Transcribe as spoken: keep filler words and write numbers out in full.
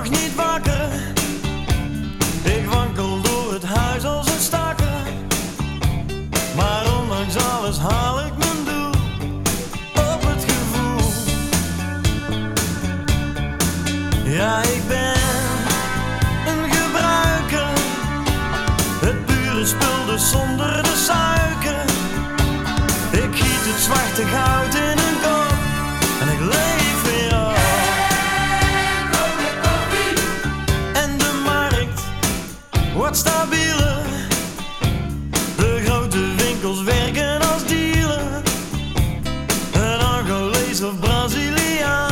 nog niet wakker. Ik wankel door het huis als een stakker. Maar ondanks alles haal ik mijn doel op het gevoel. Ja, ik ben een gebruiker. Het pure spul dus zonder de suiker. Ik giet het zwarte goud in